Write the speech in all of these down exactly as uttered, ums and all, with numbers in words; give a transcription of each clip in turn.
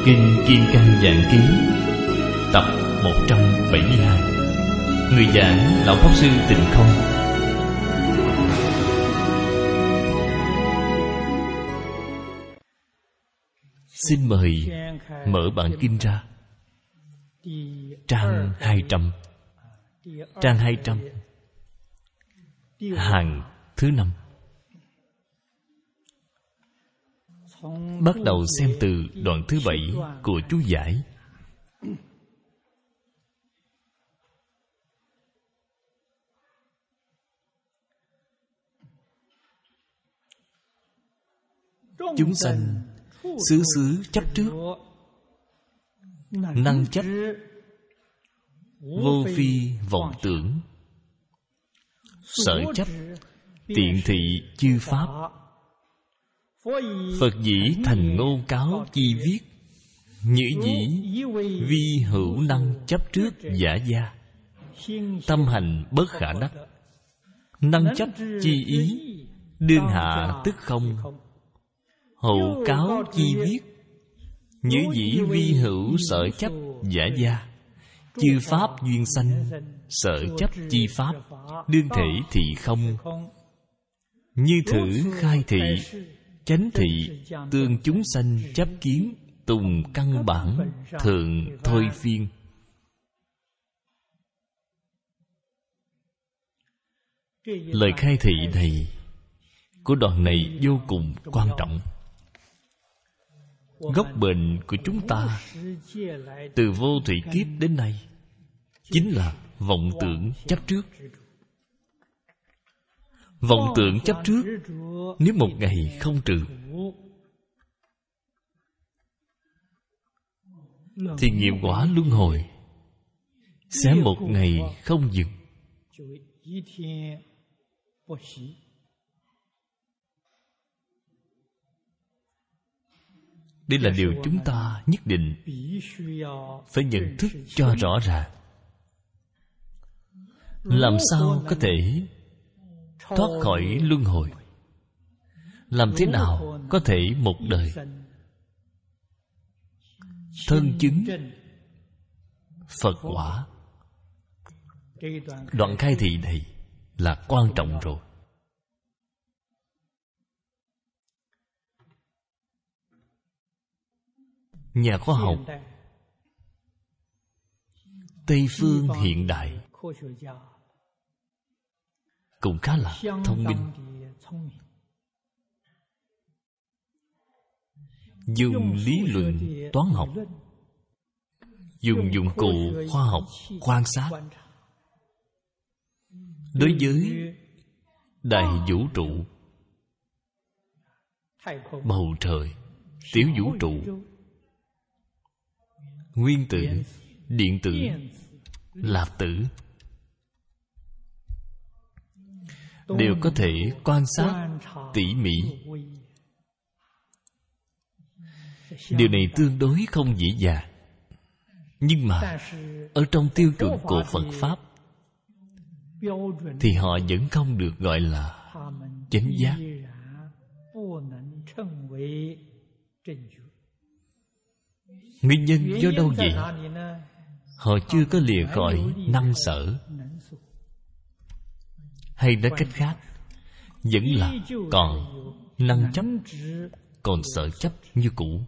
Kinh Kim Cang Giảng Ký tập một trăm bảy mươi hai. Người giảng Lão Pháp Sư Tịnh Không. Xin mời mở bản kinh ra. Trang hai trăm. Trang hai trăm, hàng thứ năm. Bắt đầu xem từ đoạn thứ bảy của chú giải. Chúng sanh xứ xứ chấp trước, năng chấp vô phi vọng tưởng, sở chấp tiện thị chư pháp. Phật dĩ thành ngôn cáo chi viết, nhữ dĩ vi hữu năng chấp trước giả gia, tâm hành bất khả đắc. Năng chấp chi ý, đương hạ tức không. Hữu cáo chi viết, nhữ dĩ vi hữu sở chấp giả gia, chư pháp duyên sanh, sở chấp chi pháp, đương thể thị không. Như thử khai thị, chánh thị, tương chúng sanh chấp kiến, tùng căn bản, thường thôi phiên. Lời khai thị này của đoạn này vô cùng quan trọng. Gốc bệnh của chúng ta từ vô thủy kiếp đến nay chính là vọng tưởng chấp trước. Vọng tưởng chấp trước nếu một ngày không trừ thì nghiệp quả luân hồi sẽ một ngày không dừng. Đây là điều chúng ta nhất định phải nhận thức cho rõ ràng. Làm sao có thể thoát khỏi luân hồi? Làm thế nào có thể một đời thân chứng Phật quả? Đoạn khai thị này là quan trọng rồi. Nhà khoa học Tây phương hiện đại cũng khá là thông minh, dùng lý luận toán học, dùng dụng cụ khoa học quan sát đối với đại vũ trụ, bầu trời, tiểu vũ trụ, nguyên tử, điện tử, lạp tử, đều có thể quan sát tỉ mỉ. Điều này tương đối không dễ dàng, nhưng mà ở trong tiêu chuẩn của Phật Pháp thì họ vẫn không được gọi là chánh giác. Nguyên nhân do đâu vậy? Họ chưa có lìa khỏi năng sở, hay nói cách khác, vẫn là còn năng chấp, còn sở chấp như cũ,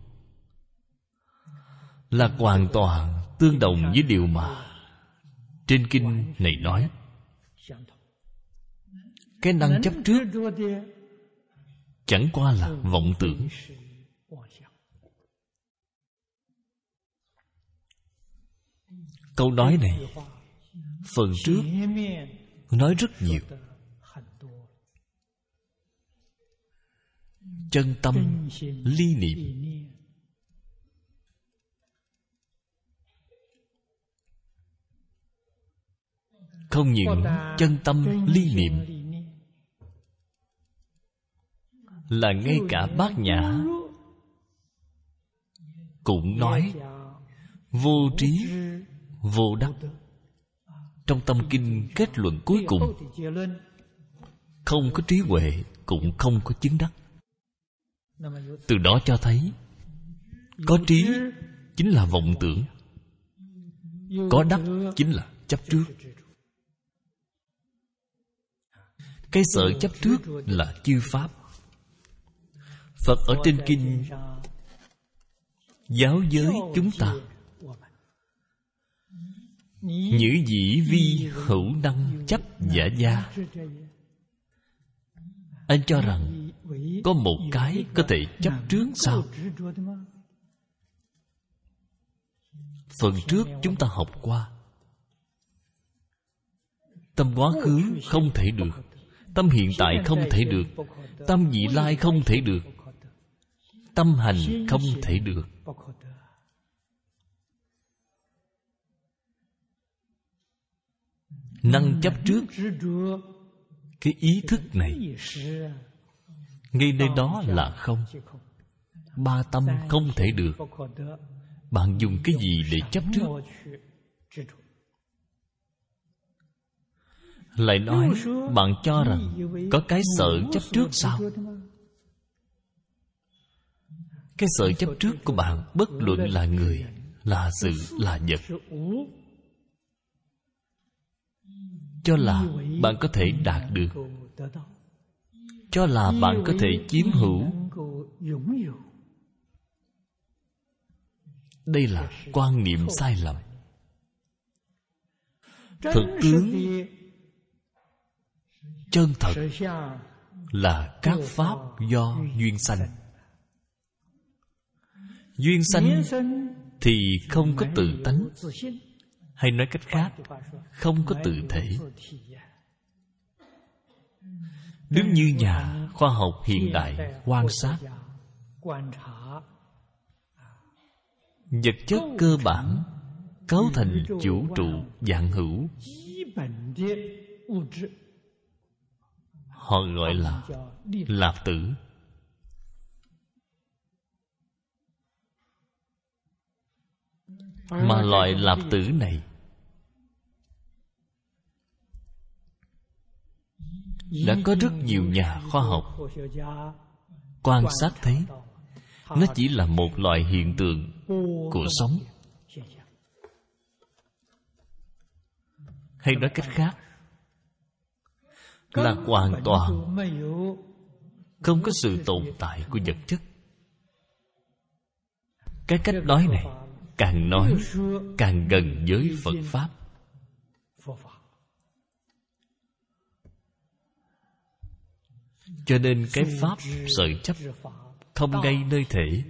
là hoàn toàn tương đồng với điều mà trên kinh này nói. Cái năng chấp trước chẳng qua là vọng tưởng. Câu nói này phần trước nói rất nhiều. Chân tâm ly niệm, không những chân tâm ly niệm, là ngay cả Bát Nhã cũng nói vô trí vô đắc. Trong tâm kinh kết luận cuối cùng, không có trí huệ cũng không có chứng đắc. Từ đó cho thấy có trí chính là vọng tưởng. Có đắc chính là chấp trước. Cái sợ chấp trước là chư pháp. Phật ở trên kinh giáo giới chúng ta: nhữ dĩ vi hữu năng chấp giả gia. Anh cho rằng có một cái có thể chấp trước sao? Phần trước chúng ta học qua, tâm quá khứ không thể được, tâm hiện tại không thể được, tâm vị lai không thể được, tâm hành không thể được. Năng chấp trước cái ý thức này, ngay nơi đó là không. Ba tâm không thể được. Bạn dùng cái gì để chấp trước? Lại nói bạn cho rằng có cái sợ chấp trước sao? Cái sợ chấp trước của bạn, bất luận là người, là sự, là vật, cho là bạn có thể đạt được, cho là bạn có thể chiếm hữu. Đây là quan niệm sai lầm. Thực tướng chân thật là các pháp do duyên sanh. Duyên sanh thì không có tự tánh, hay nói cách khác, không có tự thể. Đúng như nhà khoa học hiện đại quan sát, vật chất cơ bản cấu thành vũ trụ vạn hữu, họ gọi là lạp tử. Mà loại lạp tử này đã có rất nhiều nhà khoa học quan sát thấy nó chỉ là một loại hiện tượng của sống. Hay nói cách khác, là hoàn toàn không có sự tồn tại của vật chất. Cái cách nói này càng nói càng gần với Phật Pháp. Cho nên cái Pháp sợi chấp không ngay nơi thể.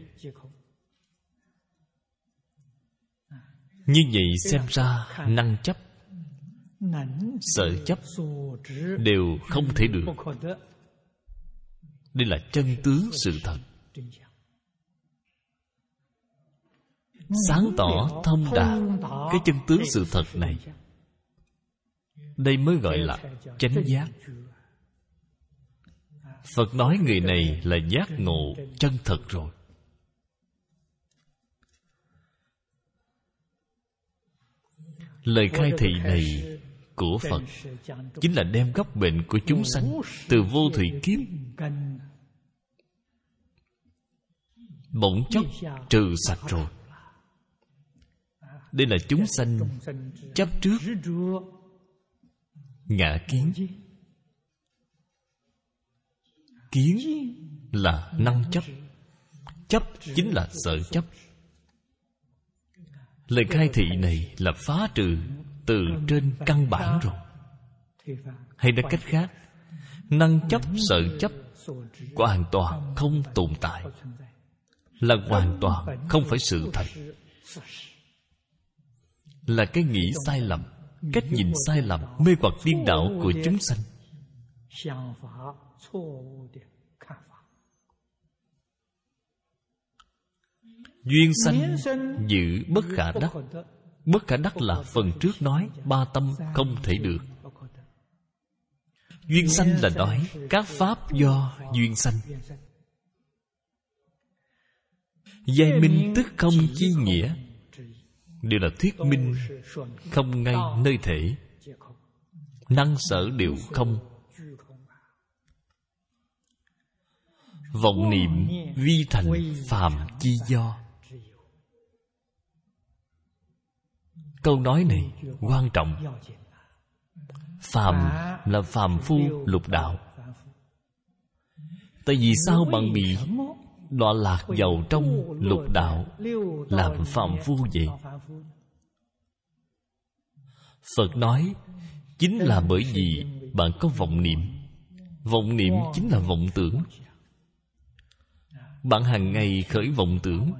Như vậy xem ra năng chấp, sợ chấp đều không thể được. Đây là chân tướng sự thật, sáng tỏ thông đạt cái chân tướng sự thật này. Đây mới gọi là chánh giác. Phật nói người này là giác ngộ chân thật rồi. Lời khai thị này của Phật chính là đem gốc bệnh của chúng sanh từ vô thủy kiếp bỗng chốc trừ sạch rồi. Đây là chúng sanh chấp trước ngã kiến. Kiến là năng chấp, chấp chính là sợ chấp. Lời khai thị này là phá trừ từ trên căn bản rồi. Hay nói cách khác, năng chấp sợ chấp hoàn toàn không tồn tại, là hoàn toàn không phải sự thật, là cái nghĩ sai lầm, cách nhìn sai lầm, mê hoặc điên đảo của chúng sanh. Duyên sanh dự bất khả đắc. Bất khả đắc là phần trước nói ba tâm không thể được. Duyên sanh là nói các pháp do duyên sanh. Giai minh tức không chi nghĩa, đều là thuyết minh không ngay nơi thể. Năng sở đều không. Vọng niệm vi thành phàm chi do. Câu nói này quan trọng. Phàm là phàm phu lục đạo. Tại vì sao bạn bị đọa lạc vào trong lục đạo, làm phàm phu vậy? Phật nói chính là bởi vì bạn có vọng niệm. Vọng niệm chính là vọng tưởng. Bạn hàng ngày khởi vọng tưởng,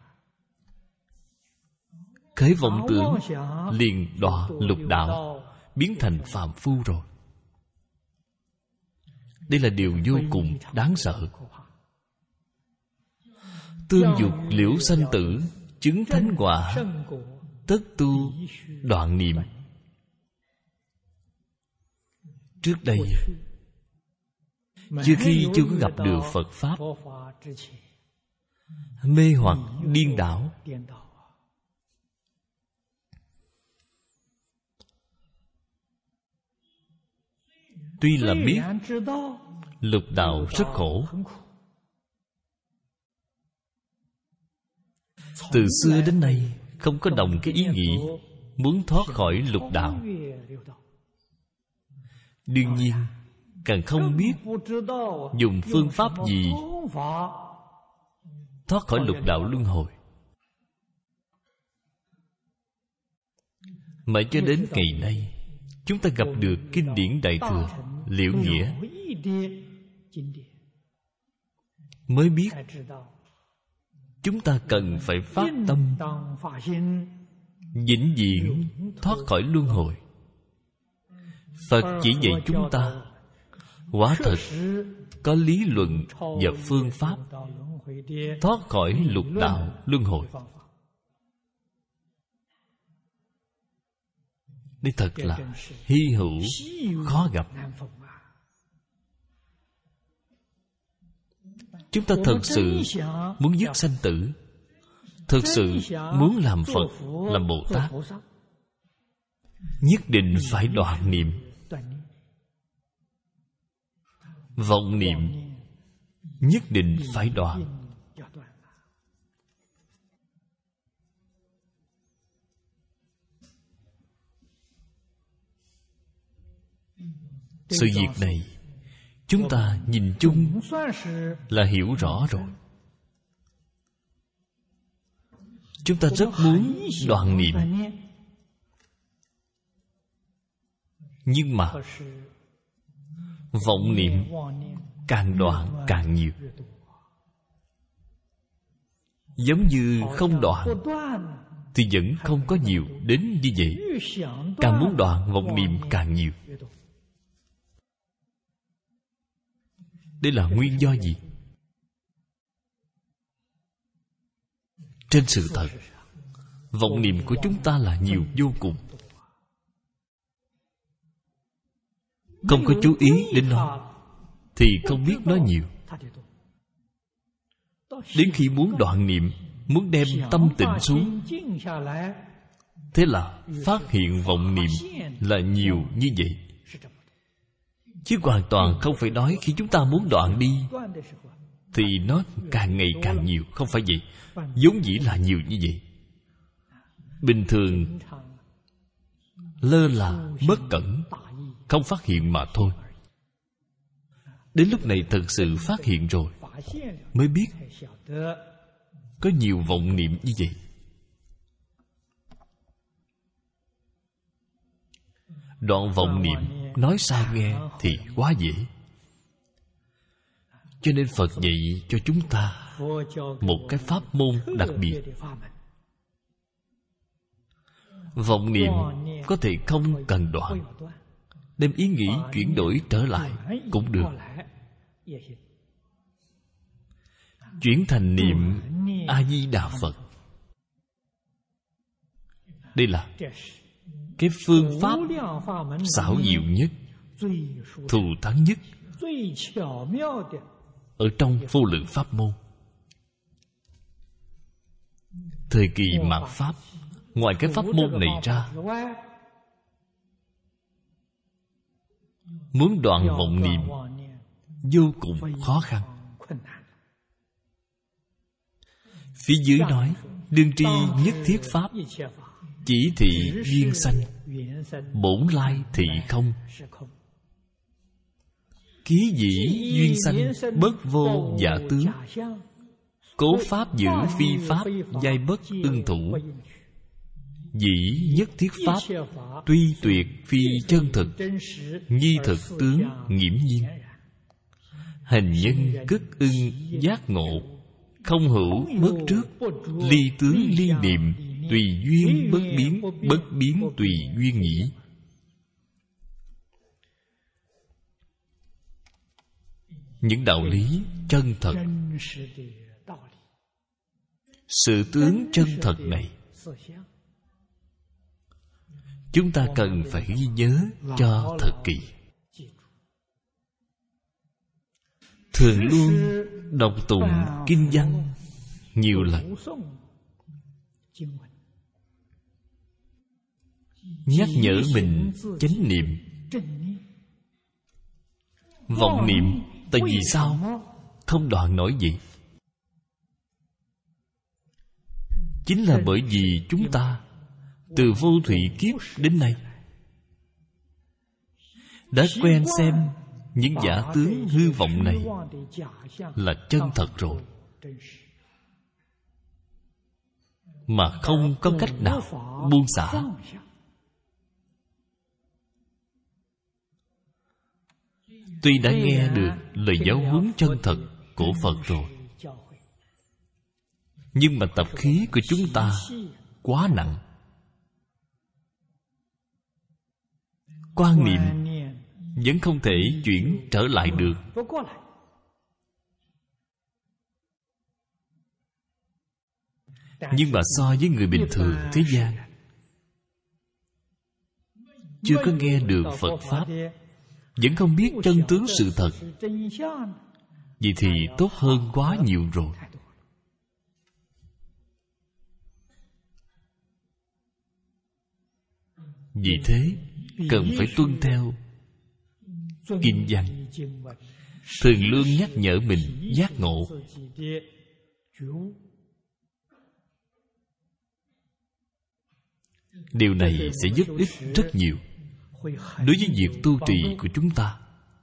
khởi vọng tưởng liền đọa lục đạo, biến thành phàm phu rồi. Đây là điều vô cùng đáng sợ. Tương dục liễu sanh tử, chứng thánh quả, tất tu đoạn niệm. Trước đây, trước khi chưa có gặp được Phật Pháp, mê hoặc điên đảo. Tuy là biết lục đạo rất khổ, từ xưa đến nay không có đồng cái ý nghĩ muốn thoát khỏi lục đạo. Đương nhiên càng không biết dùng phương pháp gì thoát khỏi lục đạo luân hồi. Mãi cho đến ngày nay, chúng ta gặp được kinh điển Đại Thừa Liễu Nghĩa, mới biết chúng ta cần phải phát tâm vĩnh viễn thoát khỏi luân hồi. Phật chỉ dạy chúng ta quả thật có lý luận và phương pháp thoát khỏi lục đạo luân hồi. Đây thật là hy hữu, khó gặp. Chúng ta thật sự muốn dứt sanh tử, thật sự muốn làm Phật, làm Bồ Tát, nhất định phải đoạn niệm. Vọng niệm nhất định phải đoạn. Sự việc này chúng ta nhìn chung là hiểu rõ rồi. Chúng ta rất muốn đoạn niệm, nhưng mà vọng niệm càng đoạn càng nhiều. Giống như không đoạn thì vẫn không có nhiều đến như vậy. Càng muốn đoạn, vọng niệm càng nhiều. Đây là nguyên do gì? Trên sự thật, vọng niệm của chúng ta là nhiều vô cùng. Không có chú ý đến nó thì không biết nó nhiều. Đến khi muốn đoạn niệm, muốn đem tâm tịnh xuống, thế là phát hiện vọng niệm là nhiều như vậy. Chứ hoàn toàn không phải nói khi chúng ta muốn đoạn đi thì nó càng ngày càng nhiều. Không phải vậy. Vốn dĩ là nhiều như vậy. Bình thường lơ là, bất cẩn, không phát hiện mà thôi. Đến lúc này thật sự phát hiện rồi, mới biết có nhiều vọng niệm như vậy. Đoạn vọng niệm nói sao nghe thì quá dễ. Cho nên Phật dạy cho chúng ta một cái pháp môn đặc biệt. Vọng niệm có thể không cần đoạn, đem ý nghĩ chuyển đổi trở lại cũng được. Chuyển thành niệm A-di-đà Phật. Đây là cái phương pháp xảo diệu nhất, thù thắng nhất ở trong vô lượng pháp môn. Thời kỳ mạt Pháp, ngoài cái pháp môn này ra, muốn đoạn vọng niệm vô cùng khó khăn. Phía dưới nói đương tri nhất thiết pháp, chỉ chỉ thị duyên sanh, bổn lai thị không. Ký dĩ duyên sanh, bất vô giả tướng. Cố pháp giữ phi pháp, giai bất ưng thủ. Dĩ nhất thiết pháp, tuy tuyệt phi chân thực. Nhi thực tướng nghiễm nhiên. Hành nhân cất ưng giác ngộ. Không hữu mất trước, ly tướng ly niệm. Tùy duyên bất biến, bất biến tùy duyên nhĩ. Những đạo lý chân thật, sự tướng chân thật này, chúng ta cần phải ghi nhớ cho thật kỹ. Thường luôn đọc tụng kinh văn nhiều lần, nhắc nhở mình chánh niệm. Vọng niệm tại vì sao không đoạn nổi gì? Chính là bởi vì chúng ta từ vô thủy kiếp đến nay đã quen xem những giả tướng hư vọng này là chân thật rồi, mà không có cách nào buông xả. Tuy đã nghe được lời giáo huấn chân thật của Phật rồi, nhưng mà tập khí của chúng ta quá nặng. Quan niệm vẫn không thể chuyển trở lại được. Nhưng mà so với người bình thường thế gian, chưa có nghe được Phật Pháp, vẫn không biết chân tướng sự thật, vậy thì tốt hơn quá nhiều rồi. Vì thế cần phải tuân theo kinh văn, thường luôn nhắc nhở mình giác ngộ. Điều này sẽ giúp ích rất nhiều đối với việc tu trì của chúng ta.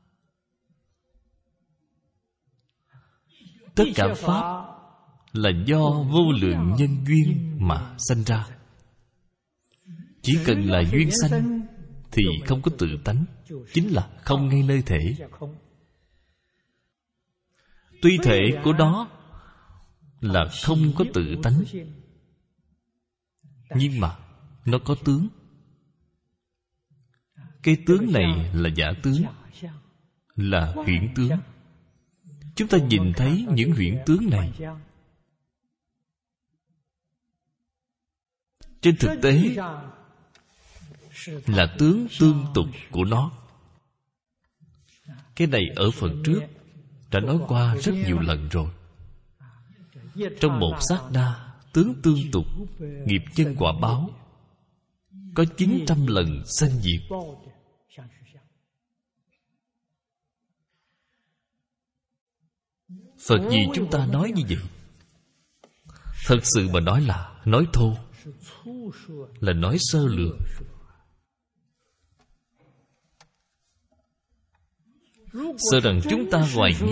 Tất cả pháp là do vô lượng nhân duyên mà sanh ra. Chỉ cần là duyên sanh thì không có tự tánh, chính là không ngay nơi thể. Tuy thể của đó là không có tự tánh, nhưng mà nó có tướng. Cái tướng này là giả tướng, là huyễn tướng. Chúng ta nhìn thấy những huyễn tướng này, trên thực tế là tướng tương tục của nó. Cái này ở phần trước đã nói qua rất nhiều lần rồi. Trong một sát na, tướng tương tục, nghiệp nhân quả báo có chín trăm lần sanh diệt. Phật gì chúng ta nói như vậy? Thật sự mà nói là nói thô, là nói sơ lược. Sợ rằng chúng ta hoài nghi,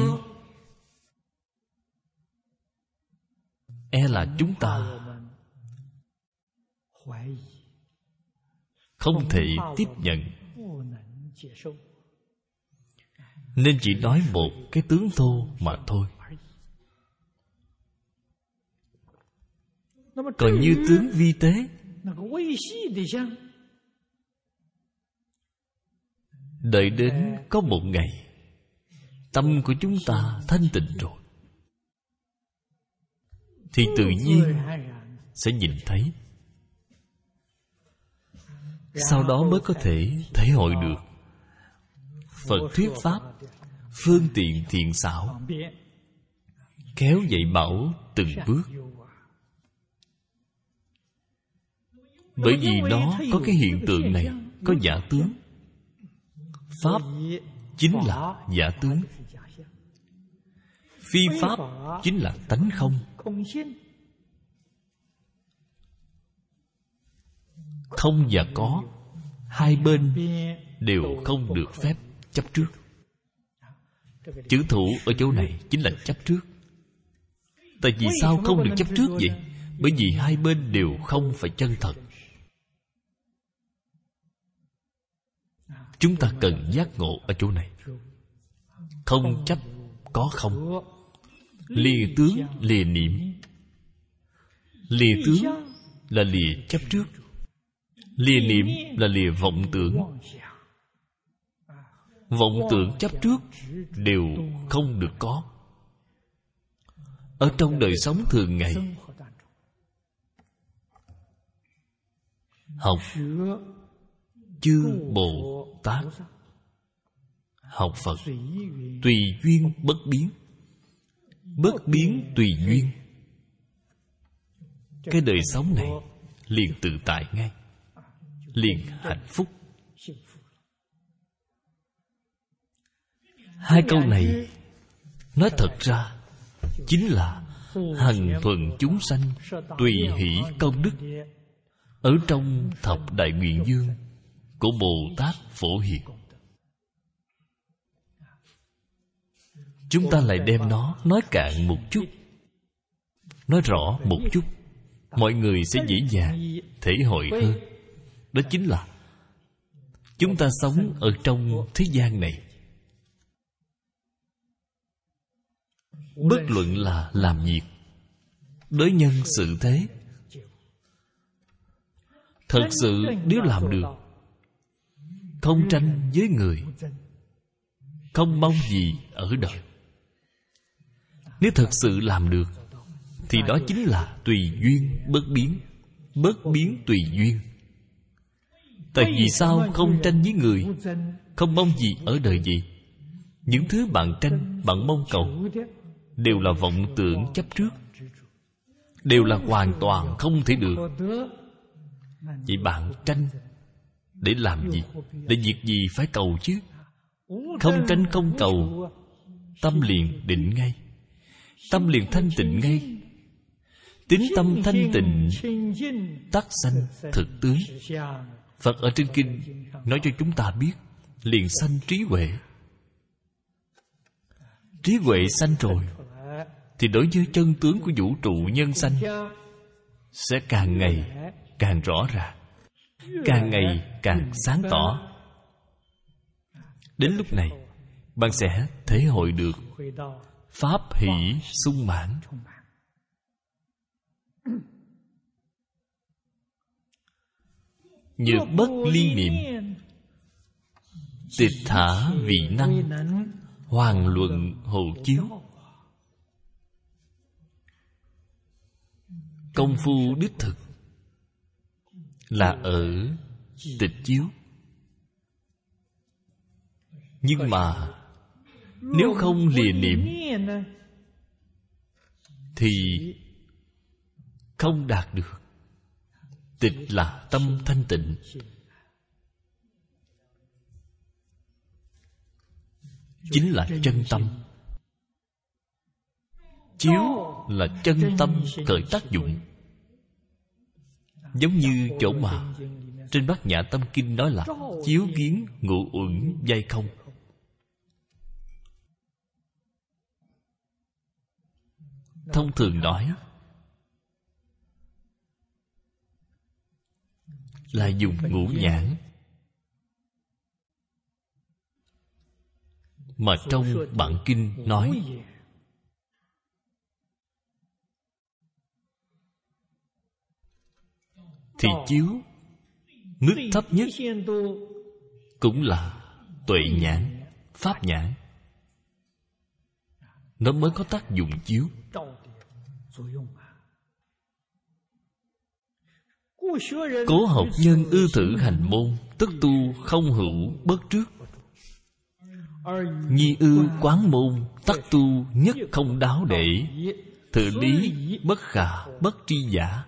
e là chúng ta không thể tiếp nhận, nên chỉ nói một cái tướng thô mà thôi. Còn như tướng vi tế, đợi đến có một ngày tâm của chúng ta thanh tịnh rồi thì tự nhiên sẽ nhìn thấy. Sau đó mới có thể thể hội được Phật thuyết pháp phương tiện thiện xảo, khéo dạy bảo từng bước. Bởi vì nó có cái hiện tượng này, có giả tướng. Pháp chính là giả tướng, phi pháp chính là tánh không. Không và có, hai bên đều không được phép chấp trước. Chữ thủ ở chỗ này chính là chấp trước. Tại vì sao không được chấp trước vậy? Bởi vì hai bên đều không phải chân thật. Chúng ta cần giác ngộ ở chỗ này. Không chấp có không. Lìa tướng lìa niệm. Lìa tướng là lìa chấp trước. Lìa niệm là lìa vọng tưởng. Vọng tưởng chấp trước đều không được có. Ở trong đời sống thường ngày, học chư Bồ Tát, học Phật tùy duyên bất biến. Bất biến tùy duyên. Cái đời sống này liền tự tại ngay, liền hạnh phúc. Hai câu này nói thật ra chính là hằng thuận chúng sanh, tùy hỷ công đức ở trong thập đại nguyện dương của Bồ Tát Phổ Hiền. Chúng ta lại đem nó nói cạn một chút, nói rõ một chút, mọi người sẽ dễ dàng thể hội hơn. Đó chính là chúng ta sống ở trong thế gian này, bất luận là làm việc, đối nhân xử thế, thật sự nếu làm được, không tranh với người, không mong gì ở đời. Nếu thật sự làm được, thì đó chính là tùy duyên bất biến. Bất biến tùy duyên. Tại vì sao không tranh với người, không mong gì ở đời gì? Những thứ bạn tranh, bạn mong cầu đều là vọng tưởng chấp trước, đều là hoàn toàn không thể được. Vậy bạn tranh để làm gì? Để việc gì phải cầu chứ? Không tranh không cầu, tâm liền định ngay, tâm liền thanh tịnh ngay. Tín tâm thanh tịnh, tắc sanh thực tướng. Phật ở trên kinh nói cho chúng ta biết, liền sanh trí huệ. Trí huệ sanh rồi, thì đối với chân tướng của vũ trụ nhân sanh sẽ càng ngày càng rõ ràng, càng ngày càng sáng tỏ. Đến lúc này, bạn sẽ thể hội được pháp hỷ sung mãn. Nhược bất liên niệm, tịch thả vị năng, hoàn luận hộ chiếu. Công phu đích thực là ở tịch chiếu. Nhưng mà nếu không lìa niệm thì không đạt được. Tịch là tâm thanh tịnh. Chính là chân tâm. Chiếu là chân tâm khởi tác dụng. Giống như chỗ mà trên Bát Nhã Tâm Kinh nói là chiếu kiến ngũ uẩn giai không. Thông thường nói là dùng ngũ nhãn, mà trong bản kinh nói thì chiếu mức thấp nhất cũng là tuệ nhãn, pháp nhãn, nó mới có tác dụng chiếu. Cố học nhân ư thử hành môn, tức tu không hữu bất trước. Nhi ư quán môn, tắc tu nhất không đáo để. Thử lý bất khả bất tri giả.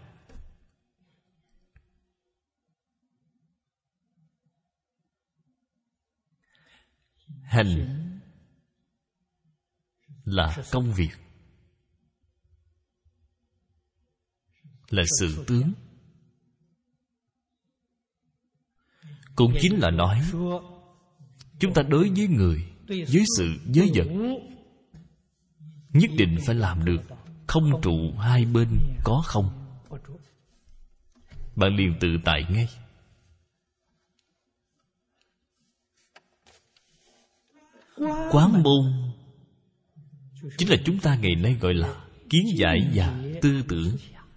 Hành là công việc, là sự tướng. cũng chính là nói chúng ta đối với người, với sự, với vật nhất định phải làm được không trụ hai bên có không. Bạn liền tự tại ngay. Quán môn chính là chúng ta ngày nay gọi là kiến giải và tư tưởng.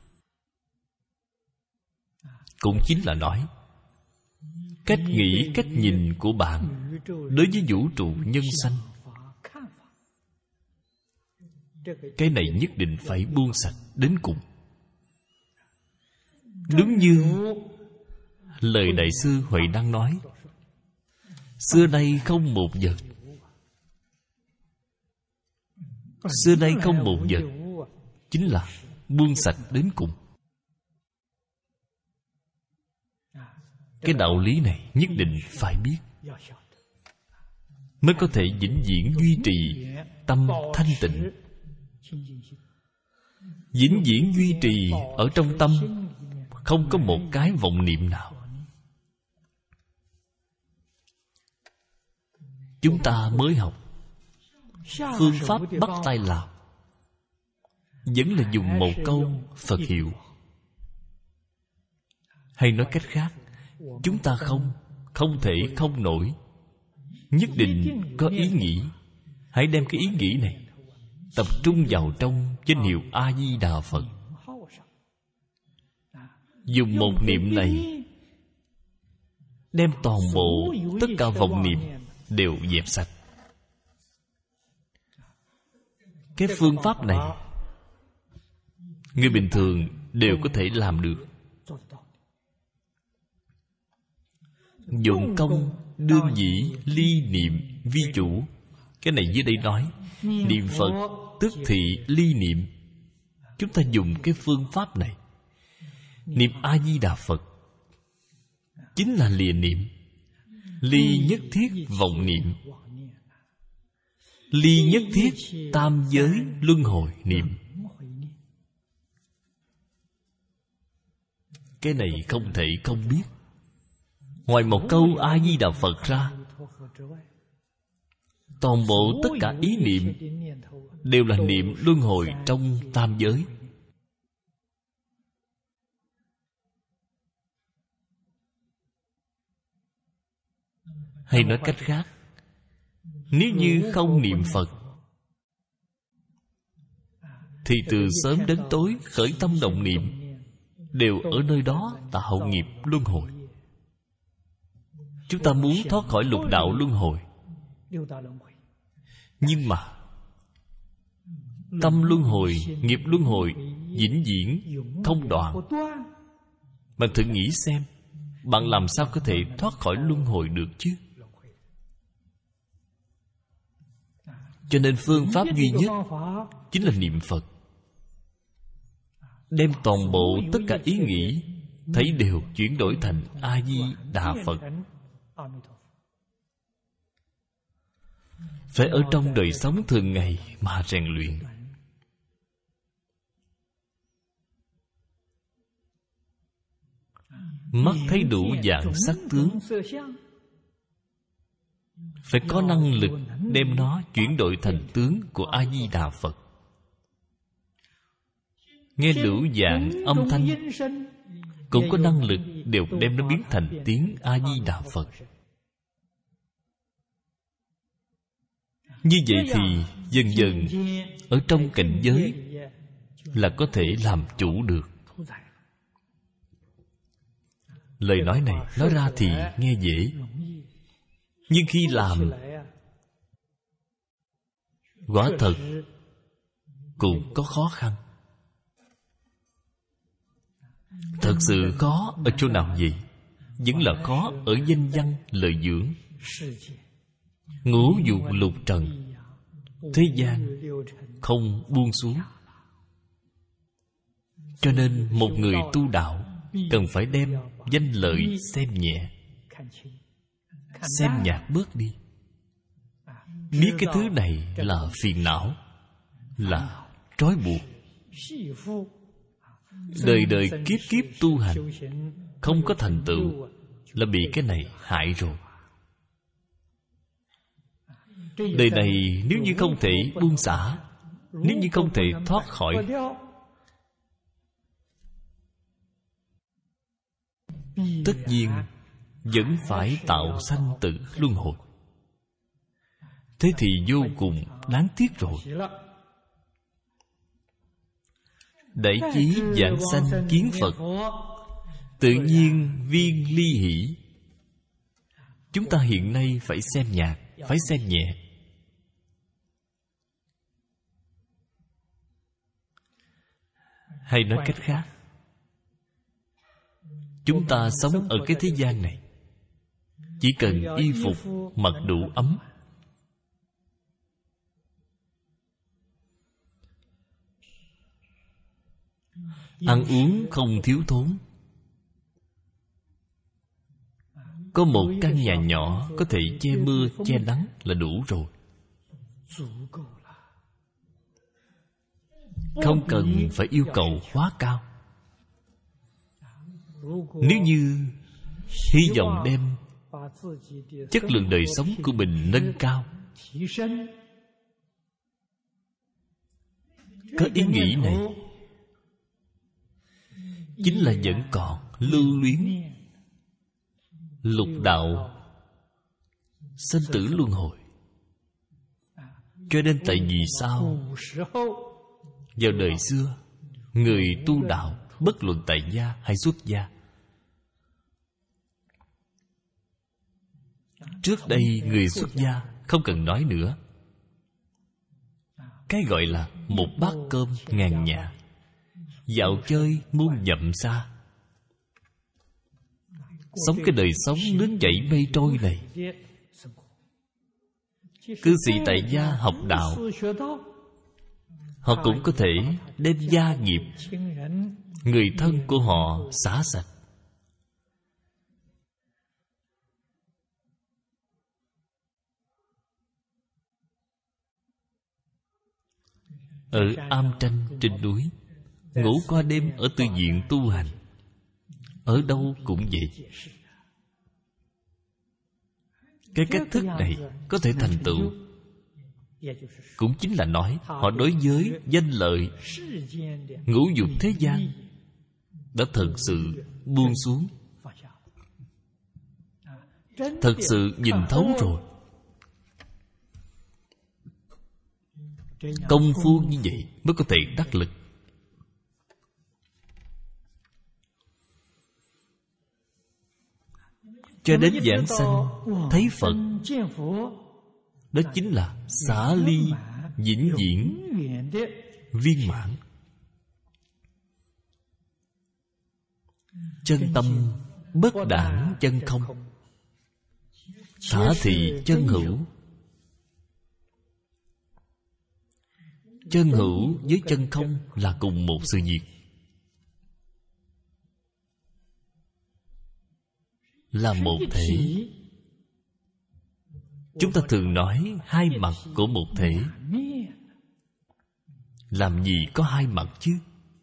Cũng chính là nói cách nghĩ, cách nhìn của bạn đối với vũ trụ nhân sanh, cái này nhất định phải buông sạch đến cùng. Đúng như lời Đại sư Huệ Đăng nói, xưa nay không một vật, xưa nay không một vật, chính là buông sạch đến cùng. Cái đạo lý này nhất định phải biết, mới có thể vĩnh viễn duy trì tâm thanh tịnh, vĩnh viễn duy trì ở trong tâm không có một cái vọng niệm nào. Chúng ta mới học phương pháp bắt tay làm, vẫn là dùng một câu Phật hiệu. Hay nói cách khác, chúng ta không không thể không nổi, nhất định có ý nghĩ. Hãy đem cái ý nghĩ này tập trung vào trong danh hiệu A Di Đà Phật. Dùng một niệm này đem toàn bộ tất cả vọng niệm đều dẹp sạch. Cái phương pháp này người bình thường đều có thể làm được. Dụng công đương dĩ ly niệm vi chủ. Cái này dưới đây nói niệm Phật tức thị ly niệm. Chúng ta dùng cái phương pháp này, niệm A Di Đà Phật chính là lìa niệm, ly nhất thiết vọng niệm, ly nhất thiết tam giới luân hồi niệm. Cái này không thể không biết. Ngoài một câu A Di Đà Phật ra, toàn bộ tất cả ý niệm đều là niệm luân hồi trong tam giới. Hay nói cách khác, nếu như không niệm Phật thì từ sớm đến tối khởi tâm động niệm đều ở nơi đó tạo nghiệp luân hồi. Chúng ta muốn thoát khỏi lục đạo luân hồi, nhưng mà tâm luân hồi, nghiệp luân hồi vĩnh viễn không đoạn. Bạn thử nghĩ xem, bạn làm sao có thể thoát khỏi luân hồi được chứ? Cho nên phương pháp duy nhất chính là niệm Phật. Đem toàn bộ tất cả ý nghĩ thấy đều chuyển đổi thành A Di Đà Phật. Phải ở trong đời sống thường ngày mà rèn luyện. Mắt thấy đủ dạng sắc tướng, phải có năng lực đem nó chuyển đổi thành tướng của A Di Đà Phật. Nghe đủ dạng âm thanh, cũng có năng lực đều đem nó biến thành tiếng A Di Đà Phật. Như vậy thì dần dần ở trong cảnh giới là có thể làm chủ được. Lời nói này nói ra thì nghe dễ, nhưng khi làm quả thật cũng có khó khăn. Thật sự khó ở chỗ nào vậy? Vẫn là khó ở danh văn lợi dưỡng. Ngũ dục lục trần, thế gian không buông xuống. Cho nên một người tu đạo cần phải đem danh lợi xem nhẹ, xem nhạt bớt đi. Biết cái thứ này là phiền não, là trói buộc. Đời đời kiếp kiếp tu hành không có thành tựu, là bị cái này hại rồi. Đời này nếu như không thể buông xả, nếu như không thể thoát khỏi, tất nhiên vẫn phải tạo sanh tử luân hồi. Thế thì vô cùng đáng tiếc rồi. Đại chí giảng sanh kiến Phật, tự nhiên viên ly hỷ. Chúng ta hiện nay phải xem nhạc, phải xem nhẹ. Hay nói cách khác, chúng ta sống ở cái thế gian này, chỉ cần y phục mặc đủ ấm, ăn uống không thiếu thốn, có một căn nhà nhỏ có thể che mưa che nắng là đủ rồi. Không cần phải yêu cầu quá cao. Nếu như hy vọng đem chất lượng đời sống của mình nâng cao, có ý nghĩ này, chính là vẫn còn lưu luyến lục đạo sinh tử luân hồi. Cho nên tại vì sao vào đời xưa, người tu đạo bất luận tại gia hay xuất gia, trước đây người xuất gia không cần nói nữa. Cái gọi là một bát cơm ngàn nhà, dạo chơi muôn dặm xa, sống cái đời sống nước chảy mây trôi này. Cư sĩ tại gia học đạo, họ cũng có thể đem gia nghiệp, người thân của họ xả sạch. Ở am tranh trên núi, ngủ qua đêm ở tự viện tu hành, ở đâu cũng vậy. Cái cách thức này có thể thành tựu, cũng chính là nói họ đối với danh lợi, ngũ dục thế gian đã thật sự buông xuống, thật sự nhìn thấu rồi. Công phu như vậy mới có thể đắc lực. Cho đến giảng sanh thấy Phật, đó chính là xả ly vĩnh viễn viên mãn. Chân tâm bất đãng chân không, thả thị chân hữu. Chân hữu với chân không là cùng một sự việc, là một thể. Chúng ta thường nói hai mặt của một thể. Làm gì có hai mặt chứ?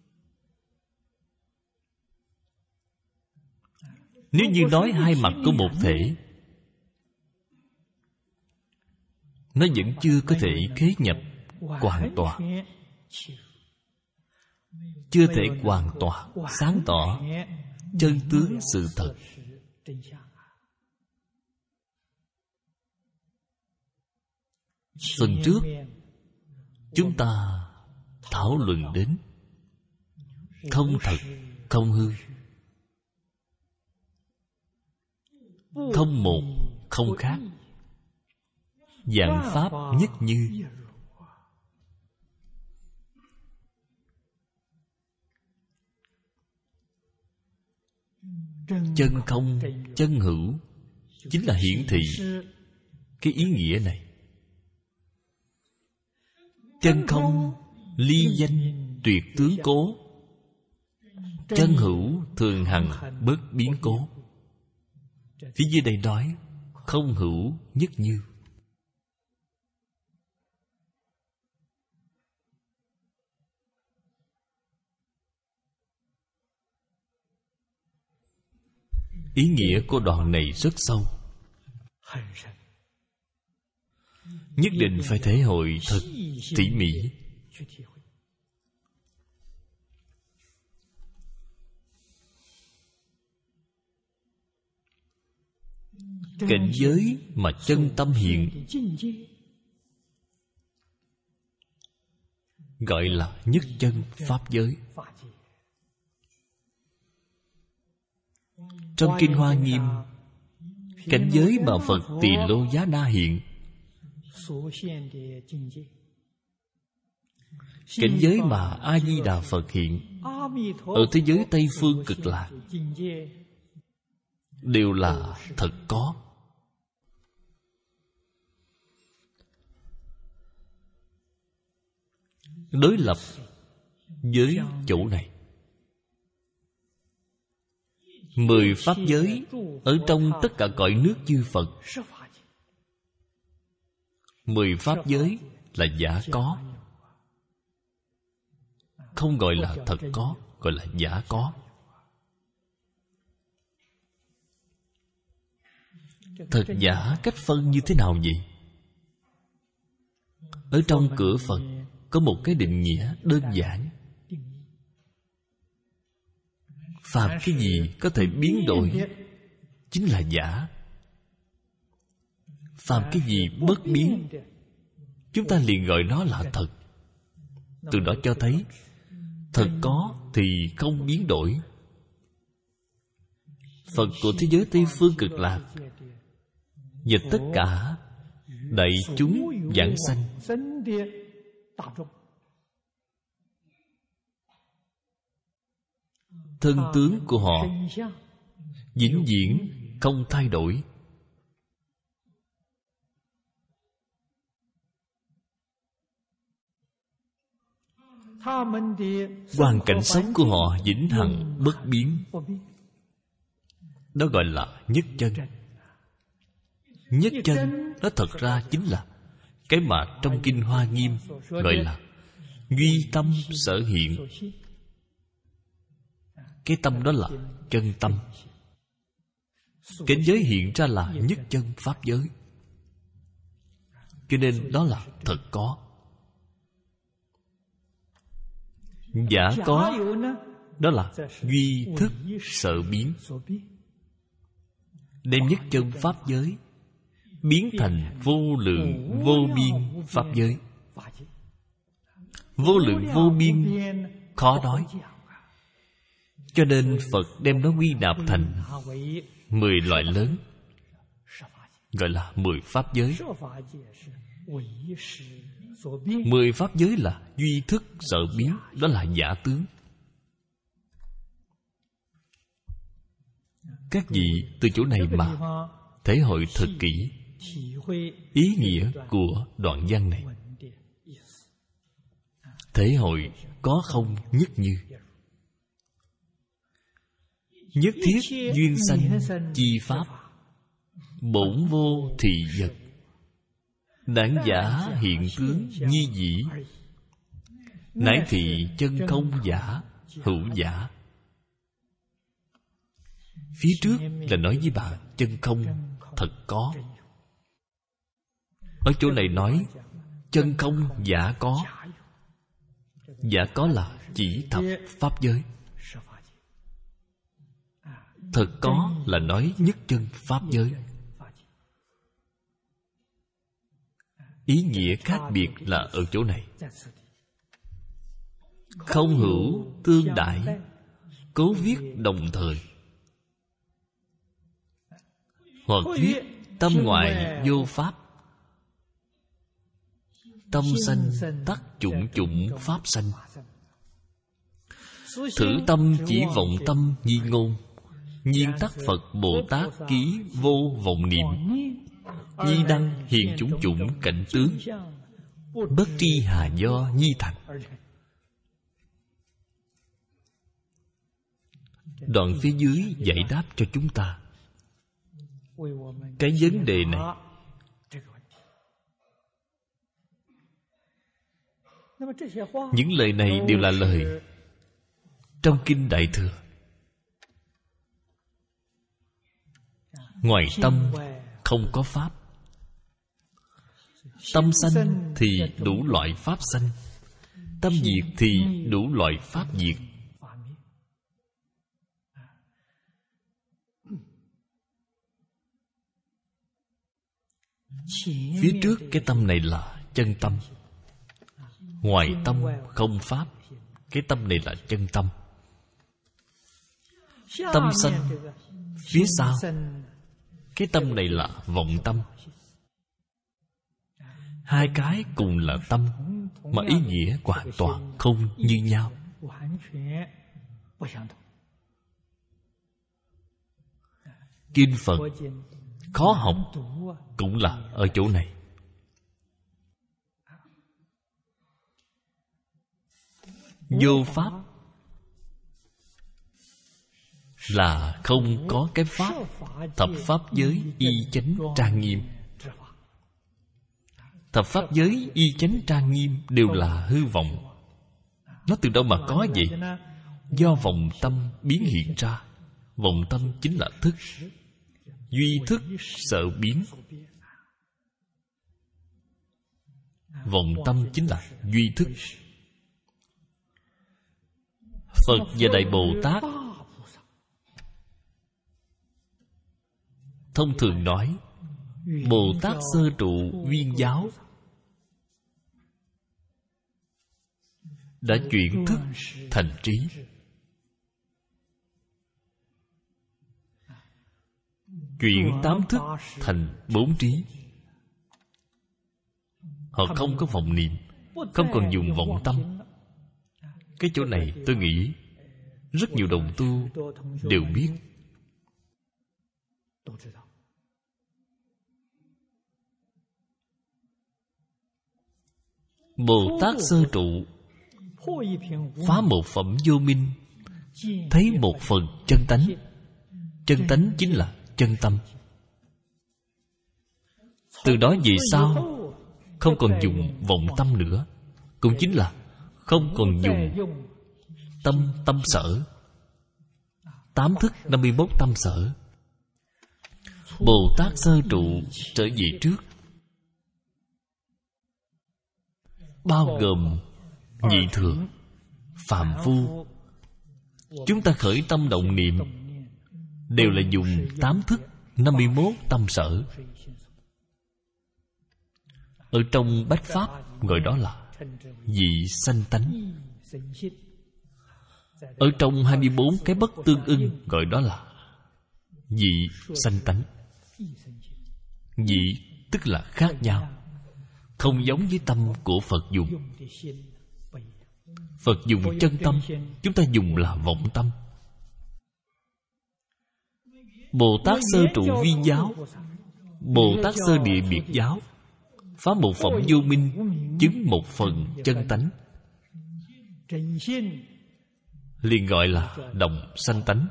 Nếu như nói hai mặt của một thể, nó vẫn chưa có thể khế nhập hoàn toàn, chưa thể hoàn toàn sáng tỏ chân tướng sự thật. Phần trước chúng ta thảo luận đến không thật, không hư, không một, không khác, vạn pháp nhất như. Chân không, chân hữu chính là hiển thị cái ý nghĩa này. Chân không ly danh tuyệt tướng cố, chân hữu thường hằng bất biến cố. Phía dưới đây nói không hữu nhất như. Ý nghĩa của đoạn này rất sâu, nhất định phải thể hội thật tỉ mỉ. Cảnh giới mà chân tâm hiện gọi là nhất chân pháp giới. Trong Kinh Hoa Nghiêm, cảnh giới mà Phật Tỳ Lô Giá Na hiện, cảnh giới mà A Di Đà Phật hiện ở thế giới Tây Phương Cực Lạc đều là thật có. Đối lập với chỗ này, mười pháp giới ở trong tất cả cõi nước chư Phật, mười pháp giới là giả có, không gọi là thật có, gọi là giả có. Thật giả cách phân như thế nào vậy? Ở trong cửa Phật có một cái định nghĩa đơn giản. Phàm cái gì có thể biến đổi chính là giả. Phàm cái gì bất biến, chúng ta liền gọi nó là thật. Từ đó cho thấy thật có thì không biến đổi. Phật của thế giới Tây Phương Cực Lạc và tất cả đại chúng giảng sanh, thân tướng của họ vĩnh viễn không thay đổi. Hoàn cảnh sống của họ vĩnh hằng bất biến. Đó gọi là nhất chân. Nhất chân nó thật ra chính là cái mà trong Kinh Hoa Nghiêm gọi là duy tâm sở hiện. Cái tâm đó là chân tâm. Cảnh giới hiện ra là nhất chân pháp giới. Cho nên đó là thật có. Giả có đó là duy thức sở biến. Đem nhất chân pháp giới biến thành vô lượng vô biên pháp giới. Vô lượng vô biên khó nói, cho nên Phật đem nó quy nạp thành mười loại lớn, gọi là mười pháp giới. Mười pháp giới là duy thức sở biến, đó là giả tướng. Các vị từ chỗ này mà thể hội thật kỹ ý nghĩa của đoạn văn này. Thể hội có không nhất như. Nhất thiết duyên sanh chi pháp, bổn vô thị vật. Đản giả hiện tướng nhi dĩ, nãi thị chân không giả hữu giả. Phía trước là nói với bạn chân không thật có. Ở chỗ này nói chân không giả có. Giả có là chỉ thập pháp giới. Thật có là nói nhất chân pháp giới. Ý nghĩa khác biệt là ở chỗ này. Không hữu tương đại, cố viết đồng thời. Hoặc viết tâm ngoại vô pháp, tâm sanh tắc chủng chủng pháp sanh. Thử tâm chỉ vọng tâm nhi ngôn, nhiên tắc Phật Bồ Tát ký vô vọng niệm. Nhi đăng hiện chủng chủng cảnh tướng, bất tri hà do nhi thành. Đoạn phía dưới giải đáp cho chúng ta cái vấn đề này. Những lời này đều là lời trong Kinh Đại Thừa. Ngoài tâm không có pháp. Tâm sanh thì đủ loại pháp sanh, tâm diệt thì đủ loại pháp diệt. Phía trước cái tâm này là chân tâm. Ngoài tâm không pháp. Cái tâm này là chân tâm. Tâm sanh phía sau, cái tâm này là vọng tâm. Hai cái cùng là tâm, mà ý nghĩa hoàn toàn không như nhau. Kinh Phật khó học cũng là ở chỗ này. Vô pháp là không có cái pháp thập pháp giới y chánh trang nghiêm. Thập pháp giới y chánh trang nghiêm đều là hư vọng. Nó từ đâu mà có vậy? Do vọng tâm biến hiện ra. Vọng tâm chính là thức. Duy thức sợ biến. Vọng tâm chính là duy thức. Phật và Đại Bồ Tát thông thường nói Bồ Tát sơ trụ viên giáo đã chuyển thức thành trí. Chuyển tám thức thành bốn trí. Họ không có vọng niệm, không còn dùng vọng tâm. Cái chỗ này tôi nghĩ rất nhiều đồng tu đều biết. Bồ Tát sơ trụ phá một phẩm vô minh, thấy một phần chân tánh. Chân tánh chính là chân tâm. Từ đó về sau không còn dùng vọng tâm nữa, cũng chính là không còn dùng tâm tâm sở. Tám thức năm mươi mốt tâm sở. Bồ Tát sơ trụ trở về trước, bao gồm nhị thượng, phàm phu. Chúng ta khởi tâm động niệm đều là dùng tám thức năm mươi mốt tâm sở. Ở trong Bách Pháp gọi đó là dị sanh tánh. Ở trong hai mươi bốn cái bất tương ưng gọi đó là dị sanh tánh. Dị tức là khác nhau, không giống với tâm của Phật dùng. Phật dùng chân tâm, chúng ta dùng là vọng tâm. Bồ Tát sơ trụ viên giáo, Bồ Tát sơ địa biệt giáo, phá một phẩm vô minh, chứng một phần chân tánh, liền gọi là đồng sanh tánh.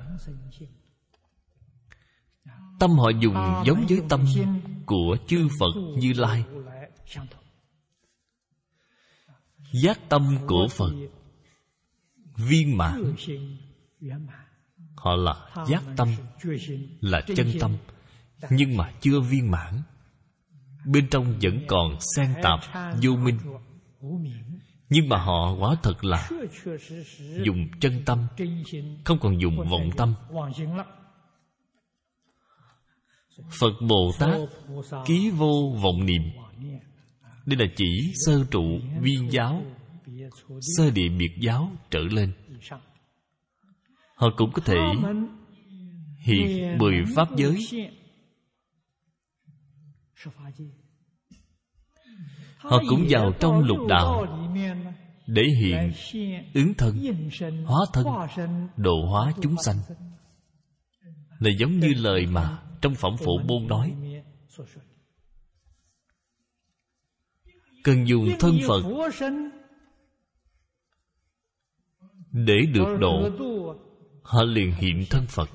Tâm họ dùng giống với tâm của chư Phật Như Lai. Giác tâm của Phật viên mãn. Họ là giác tâm, là chân tâm, nhưng mà chưa viên mãn. Bên trong vẫn còn xen tạp vô minh. Nhưng mà họ quả thật là dùng chân tâm, không còn dùng vọng tâm. Phật Bồ Tát ký vô vọng niệm. Đây là chỉ sơ trụ viên giáo, sơ địa biệt giáo trở lên. Họ cũng có thể hiện mười pháp giới. Họ cũng vào trong lục đạo để hiện ứng thân, hóa thân, độ hóa chúng sanh. Là giống như lời mà trong Phẩm Phổ Môn nói, cần dùng thân Phật để được độ, họ liền hiện thân Phật.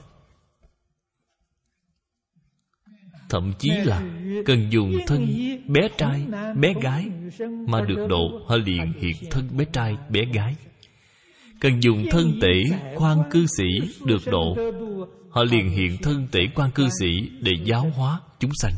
Thậm chí là cần dùng thân bé trai, bé gái mà được độ, họ liền hiện thân bé trai, bé gái. cần dùng thân tể quan cư sĩ được độ, họ liền hiện thân tể quan cư sĩ để giáo hóa chúng sanh.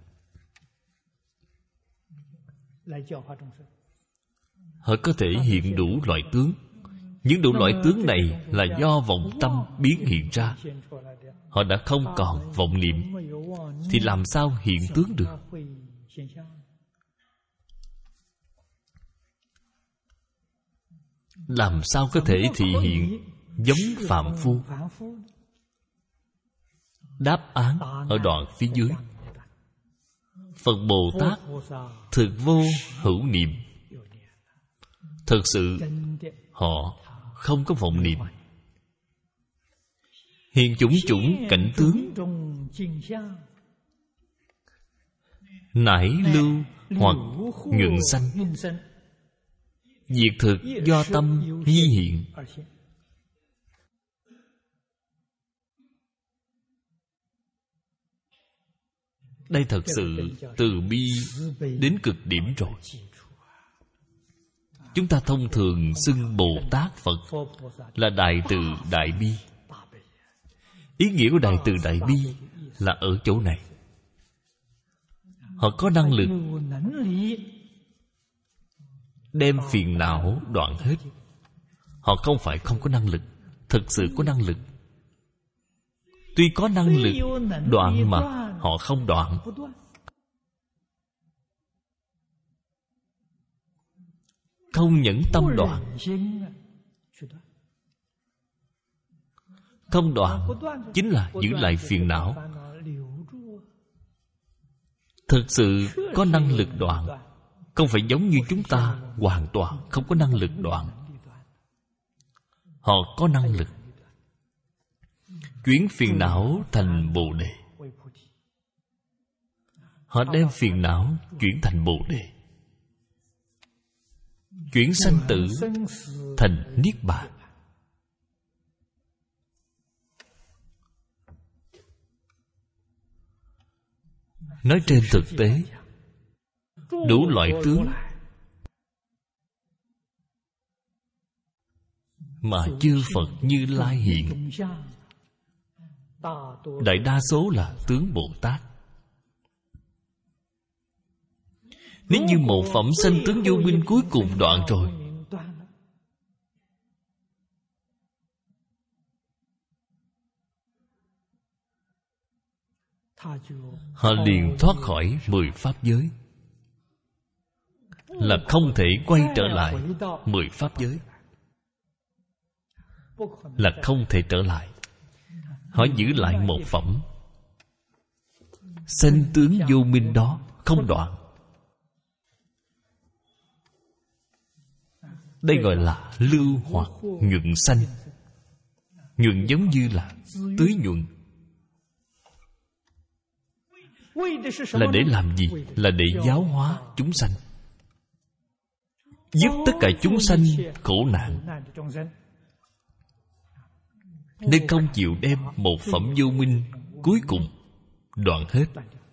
Họ có thể hiện đủ loại tướng. Những đủ loại tướng này là do vọng tâm biến hiện ra. Họ đã không còn vọng niệm thì làm sao hiện tướng được? Làm sao có thể thị hiện giống phàm phu? Đáp án ở đoạn phía dưới. Phật Bồ Tát thực vô hữu niệm. Thực sự họ không có vọng niệm. Hiện chủng chủng cảnh tướng, nải lưu hoặc nhuận sanh. Diệt thực do tâm nhi hiện. Đây thật sự từ bi đến cực điểm rồi. Chúng ta thông thường xưng Bồ Tát Phật là Đại Từ Đại Bi. Ý nghĩa của Đại Từ Đại Bi là ở chỗ này. Họ có năng lực đem phiền não đoạn hết. Họ không phải không có năng lực, thực sự có năng lực. Tuy có năng lực đoạn mà họ không đoạn. Không nhẫn tâm đoạn. Không đoạn chính là giữ lại phiền não. Thực sự có năng lực đoạn. Không phải giống như chúng ta hoàn toàn không có năng lực đoạn. Họ có năng lực chuyển phiền não thành Bồ Đề. Họ đem phiền não chuyển thành Bồ Đề, chuyển sanh tử thành Niết Bàn. Nói trên thực tế, đủ loại tướng mà chư Phật Như Lai hiện, đại đa số là tướng Bồ Tát. Nếu như một phẩm sanh tướng vô minh cuối cùng đoạn rồi, họ liền thoát khỏi mười pháp giới, là không thể quay trở lại mười pháp giới, là không thể trở lại. Họ giữ lại một phẩm sanh tướng vô minh đó không đoạn. Đây gọi là lưu hoặc nhuận sanh. Nhuận giống như là tưới nhuận. Là để làm gì? Là để giáo hóa chúng sanh, giúp tất cả chúng sanh khổ nạn, nên không chịu đem một phẩm vô minh cuối cùng đoạn hết.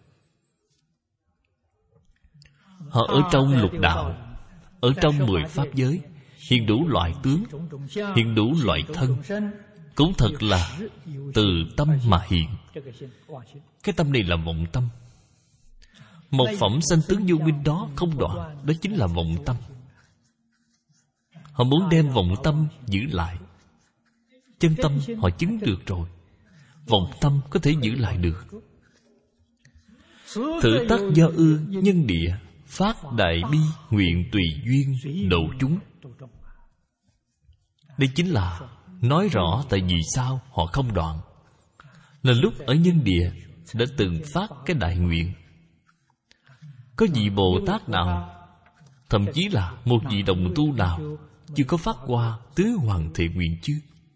Họ ở trong lục đạo, ở trong mười pháp giới, hiện đủ loại tướng, hiện đủ loại thân, cũng thật là từ tâm mà hiện. Cái tâm này là vọng tâm. Một phẩm sanh tướng vô minh đó không đoạn, đó chính là vọng tâm. Họ muốn đem vọng tâm giữ lại. Chân tâm họ chứng được rồi, vọng tâm có thể giữ lại được. Thử tắc do ư nhân địa, phát đại bi nguyện tùy duyên độ chúng. Đây chính là nói rõ tại vì sao họ không đoạn. Là lúc ở nhân địa đã từng phát cái đại nguyện. Có vị Bồ Tát nào, thậm chí là một vị đồng tu nào chưa có phát qua tứ hoàng thệ nguyện chứ?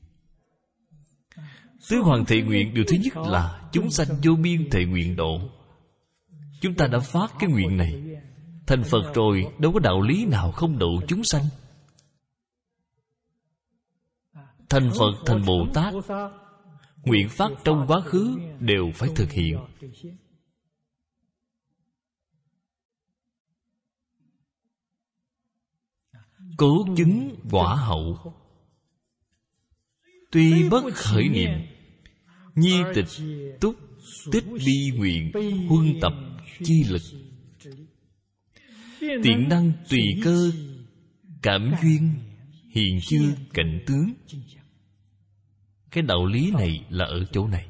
Tứ hoàng thệ nguyện điều thứ nhất là chúng sanh vô biên thệ nguyện độ. Chúng ta đã phát cái nguyện này, thành Phật rồi, đâu có đạo lý nào không độ chúng sanh. Thành Phật, thành Bồ Tát, nguyện phát trong quá khứ đều phải thực hiện. Cố chứng quả hậu, Tuy bất khởi niệm, nhi tịch túc tích bi nguyện, huân tập chi lực. Tiện năng tùy cơ, cảm duyên hiện chưa cảnh tướng. Cái đạo lý này là ở chỗ này.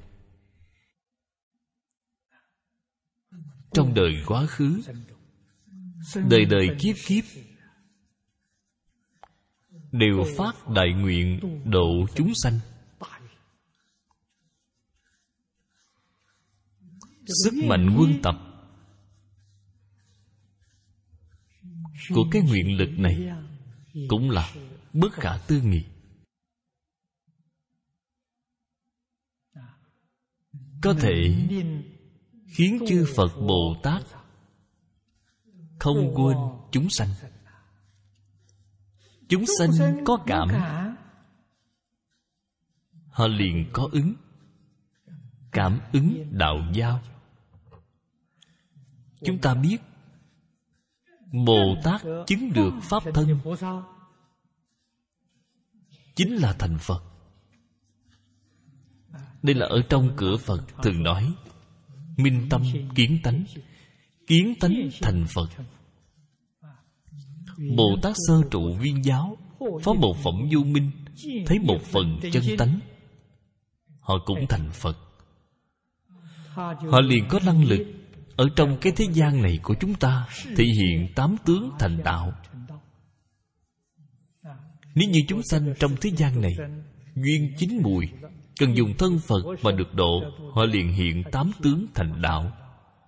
Trong đời quá khứ, đời đời kiếp kiếp, đều phát đại nguyện độ chúng sanh. Sức mạnh quân tập của cái nguyện lực này cũng là bất khả tư nghị. Có thể khiến chư Phật Bồ Tát không quên chúng sanh. Chúng sanh có cảm, họ liền có ứng. Cảm ứng đạo giao. Chúng ta biết Bồ Tát chứng được Pháp thân chính là thành Phật. Đây là ở trong cửa Phật thường nói minh tâm kiến tánh, kiến tánh thành Phật. Bồ Tát sơ trụ viên giáo, phó một phẩm vô minh, thấy một phần chân tánh, họ cũng thành Phật. Họ liền có năng lực ở trong cái thế gian này của chúng ta thể hiện tám tướng thành đạo. Nếu như chúng sanh trong thế gian này duyên chín mùi, cần dùng thân Phật mà được độ, họ liền hiện tám tướng thành đạo.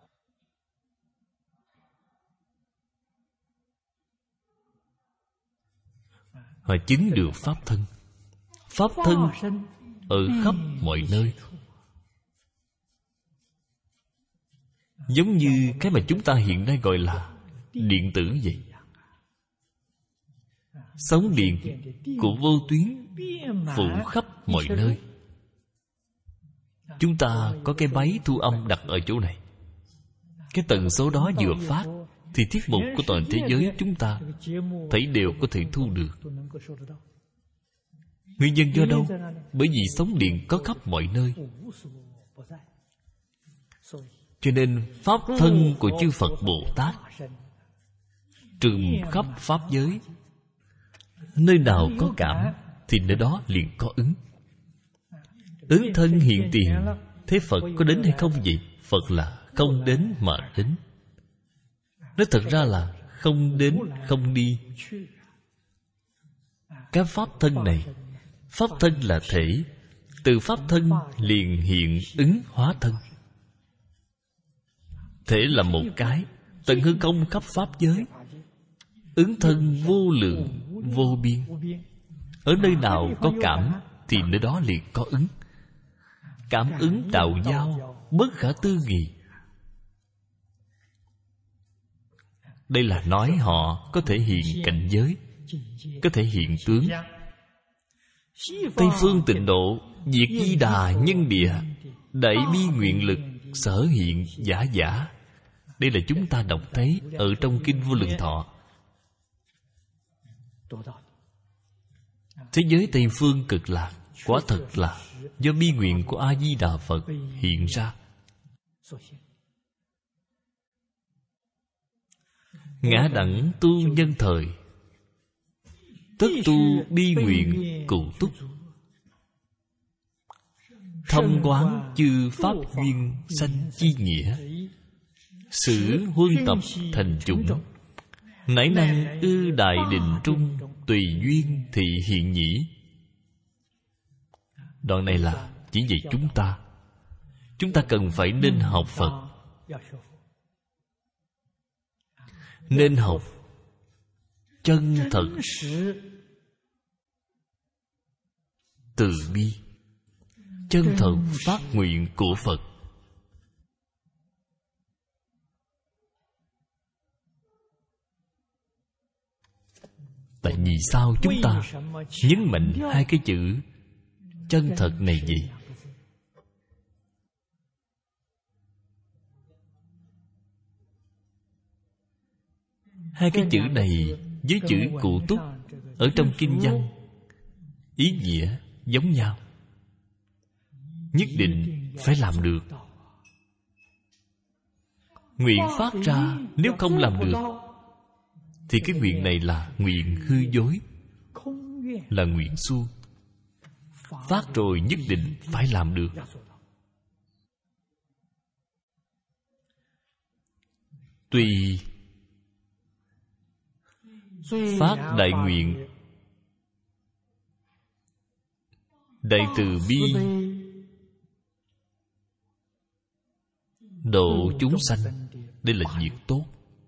Họ chứng được Pháp thân. Pháp thân ở khắp mọi nơi. Giống như cái mà chúng ta hiện nay gọi là điện tử vậy. Sóng điện của vô tuyến phủ khắp mọi nơi. Chúng ta có cái máy thu âm đặt ở chỗ này. Cái tần số đó vừa phát thì tiết mục của toàn thế giới chúng ta thấy đều có thể thu được. Nguyên nhân do đâu? Bởi vì sóng điện có khắp mọi nơi. Cho nên Pháp thân của chư Phật Bồ Tát trùm khắp Pháp giới. Nơi nào có cảm thì nơi đó liền có ứng. Ứng thân hiện tiền. Thế Phật có đến hay không vậy? Phật là không đến mà đến. Nói thật ra là không đến không đi. Cái Pháp thân này, Pháp thân là thể. Từ Pháp thân liền hiện ứng hóa thân. Thể là một cái, tận hư không khắp Pháp giới. Ứng thân vô lượng vô biên. Ở nơi nào có cảm thì nơi đó liền có ứng. Cảm ứng đạo giao bất khả tư nghị. Đây là nói họ có thể hiện cảnh giới, có thể hiện tướng. Tây phương tịnh độ, diệt di đà nhân địa, đại bi nguyện lực sở hiện giả giả. Đây là chúng ta đọc thấy ở trong Kinh Vô Lượng Thọ. Thế giới Tây phương cực lạc quả thật là do bi nguyện của A Di Đà Phật hiện ra. Ngã đẳng tu nhân thời, tất tu bi nguyện cụ túc. Thâm quán chư pháp duyên sanh chi nghĩa, sử huân tập thành chủng. Nảy năng ư đại định trung, tùy duyên thị hiện nhĩ. Đoạn này là chỉ về chúng ta. Chúng ta cần phải nên học Phật, nên học chân thật từ bi, chân thật phát nguyện của Phật. Tại vì sao chúng ta nhấn mạnh hai cái chữ chân thật này vậy? Hai cái chữ này với chữ cụ túc ở trong kinh văn ý nghĩa giống nhau. nhất định phải làm được. Nguyện phát ra nếu không làm được thì cái nguyện này là nguyện hư dối, là nguyện suông. Phát rồi nhất định phải làm được. Tùy phát đại nguyện, đại từ bi, độ chúng sanh. Đây là việc tốt.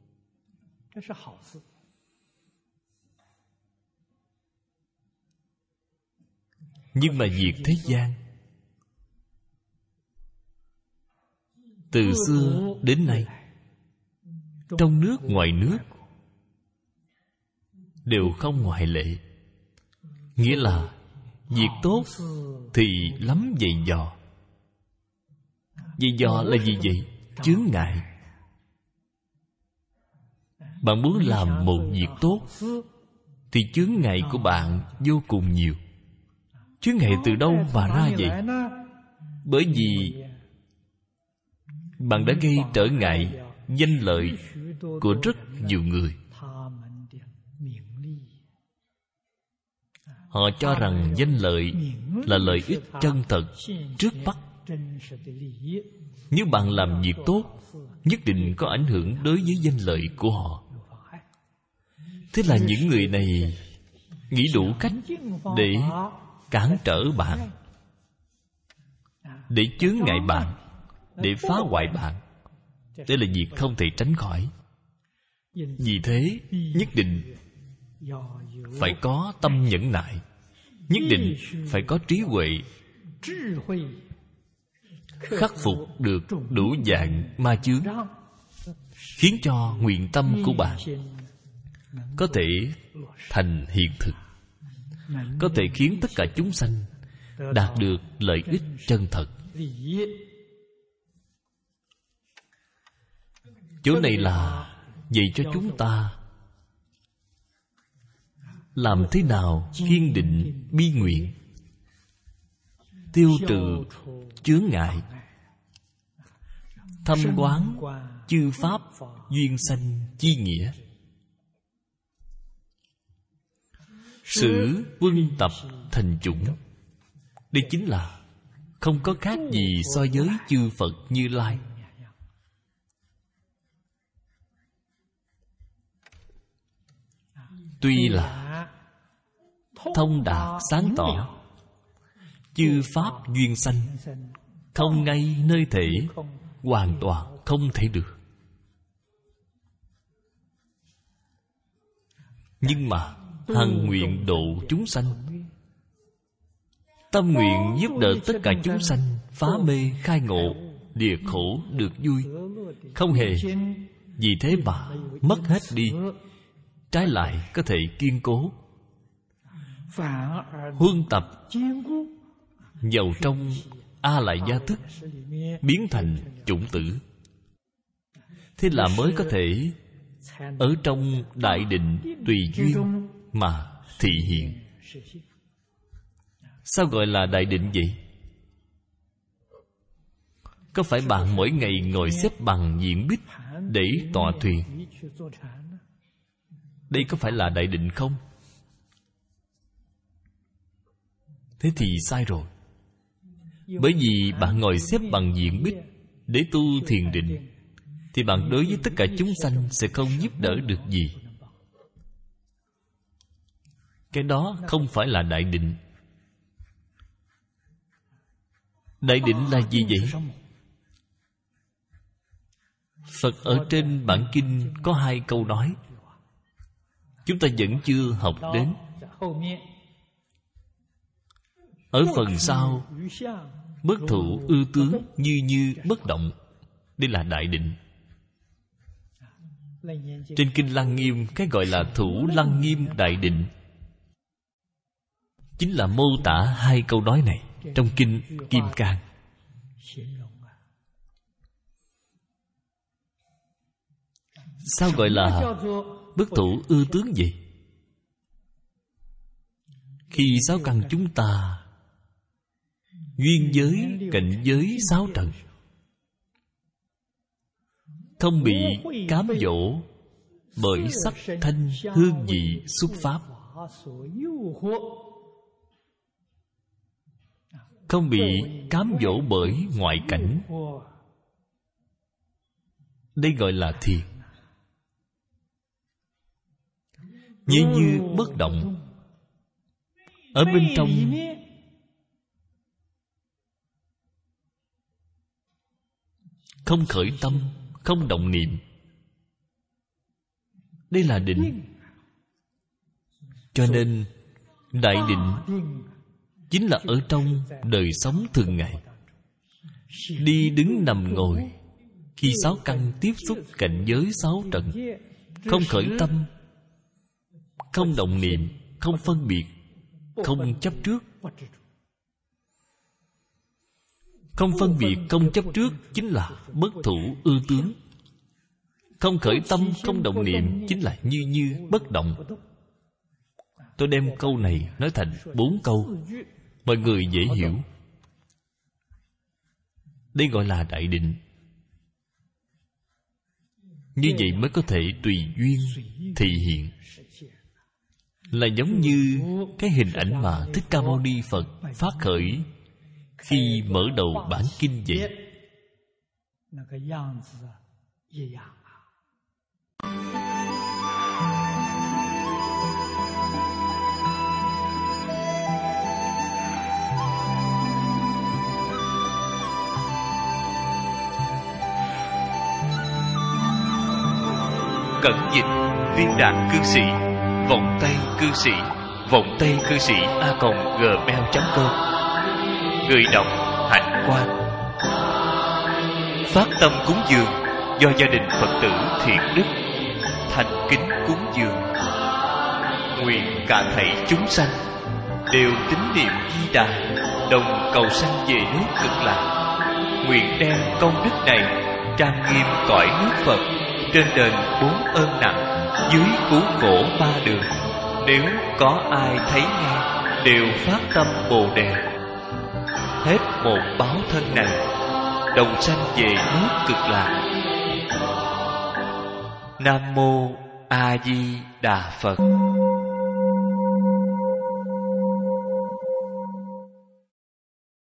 Nhưng mà việc thế gian từ xưa đến nay, trong nước ngoài nước đều không ngoại lệ. Nghĩa là việc tốt thì lắm dày dò. Dày dò là gì vậy? Chướng ngại. Bạn muốn làm một việc tốt thì chướng ngại của bạn vô cùng nhiều. Chướng ngại từ đâu mà ra vậy? Bởi vì bạn đã gây trở ngại danh lợi của rất nhiều người. Họ cho rằng danh lợi là lợi ích chân thật trước mắt. Nếu bạn làm việc tốt, nhất định có ảnh hưởng đối với danh lợi của họ. Thế là những người này nghĩ đủ cách để cản trở bạn, để chướng ngại bạn, để phá hoại bạn. Đây là việc không thể tránh khỏi. Vì thế nhất định phải có tâm nhẫn nại, nhất định phải có trí huệ, khắc phục được đủ dạng ma chướng, khiến cho nguyện tâm của bạn có thể thành hiện thực, có thể khiến tất cả chúng sanh đạt được lợi ích chân thật. Chỗ này là dạy cho chúng ta làm thế nào kiên định bi nguyện, tiêu trừ chướng ngại, thâm quán chư pháp duyên sanh chi nghĩa, sử quân tập thành chủng. Đây chính là không có khác gì so với chư Phật Như Lai. Tuy là thông đạt sáng tỏ, chư pháp duyên sanh, không ngay nơi thể, hoàn toàn không thể được. Nhưng mà hằng nguyện độ chúng sanh, tâm nguyện giúp đỡ tất cả chúng sanh phá mê khai ngộ, địa khổ được vui, không hề vì thế mà mất hết đi, trái lại có thể kiên cố. Huân tập vào trong A Lại Gia Thức, biến thành chủng tử. Thế là mới có thể ở trong đại định tùy duyên mà thị hiện. Sao gọi là đại định vậy? Có phải bạn mỗi ngày ngồi xếp bằng diện bích để tọa thuyền? Đây có phải là đại định không? Thế thì sai rồi. Bởi vì bạn ngồi xếp bằng diện bích để tu thiền định, thì bạn đối với tất cả chúng sanh sẽ không giúp đỡ được gì. Cái đó không phải là đại định. Đại định là gì vậy? Phật ở trên bản kinh có hai câu nói, chúng ta vẫn chưa học đến. Ở phần sau, bất thủ ư tướng, như như bất động. Đây là đại định. Trên kinh Lăng Nghiêm, cái gọi là thủ Lăng Nghiêm đại định chính là mô tả hai câu nói này trong kinh Kim Cang. Sao gọi là bất thủ ư tướng gì? Khi sáu căn chúng ta duyên giới, cảnh giới sáu trần, không bị cám dỗ bởi sắc thanh hương vị xuất pháp, không bị cám dỗ bởi ngoại cảnh. Đây gọi là thiền. Như như bất động. Ở bên trong không khởi tâm, không động niệm. Đây là định. Cho nên đại định chính là ở trong đời sống thường ngày, đi đứng nằm ngồi, khi sáu căn tiếp xúc cảnh giới sáu trần, không khởi tâm, không động niệm, không phân biệt, không chấp trước. Không phân biệt, không chấp trước chính là bất thủ ư tướng. Không khởi tâm, không động niệm chính là như như bất động. Tôi đem câu này nói thành bốn câu, mọi người dễ hiểu. Đây gọi là đại định. Như vậy mới có thể tùy duyên thị hiện. Là giống như cái hình ảnh mà Thích Ca Mâu Ni Phật phát khởi khi mở đầu bản kinh vậy. Cẩn dịch viên đạn cư sĩ, vọng tây cư sĩ, vọng tây cư sĩ a còng gmail chấm com. Người đọc Hạnh Quang. Phát tâm cúng dường do gia đình Phật tử thiện đức thành kính cúng dường. Nguyện cả thảy chúng sanh đều tín niệm Di Đà, đồng cầu sanh về nước Cực Lạc. Nguyện đem công đức này trang nghiêm cõi nước Phật, trên đền bốn ơn nặng, dưới cứu khổ ba đường. Nếu có ai thấy nghe, đều phát tâm Bồ Đề, hết một báo thân này, đồng sanh về nước Cực Lạc. Nam mô A Di Đà Phật.